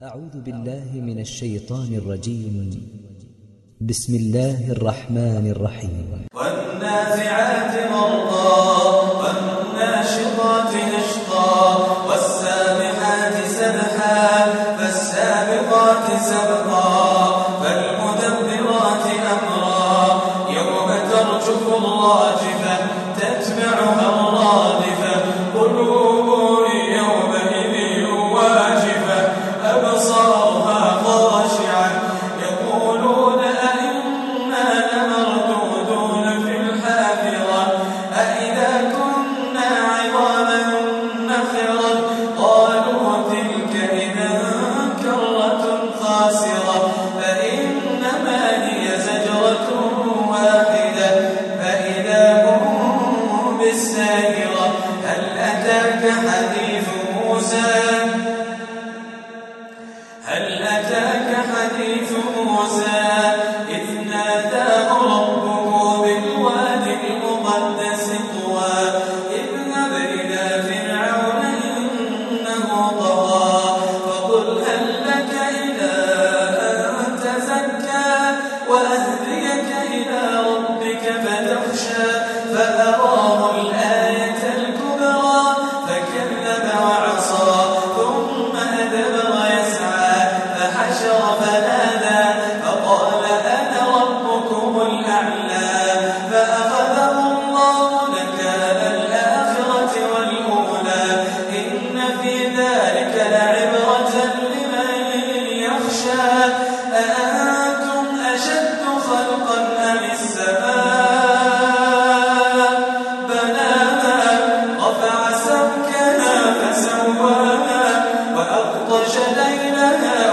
أعوذ بالله من الشيطان الرجيم. بسم الله الرحمن الرحيم. والنازعات غرقا والناشطات نشطا والسابحات سبحا فالسابقات سبقا فالمدبرات أمرا يوم ترجف الراجفة تتبعها الرادفة قلوب يومئذ واجفة أبصارها خاشعة يقولون أئنا لمردودون في الحافرة أئذا كنا عظاما نخرة قالوا تلك إذا كرة خاسرة فإنما هي زجرة واحدة فإذا هم بالساهرة هل أتاك حديث موسى إذ ناداه ربه بالواد المقدس طوى اذهب إلى فرعون إنه طغى فقل هل لك إلى أن تزكى وأهديك إلى ربك فتخشى فأراه الآية الكبرى فكذب وعصى ثم أدبر يسعى فحشر فنادى فقال أنا ربكم الأعلى فأخذه الله نكال الآخرة والأولى إن في ذلك لعبرة لمن يخشى أأنتم أشد خلقا أم السماء بناها رفع سمكها فسواها وأغطش ليلها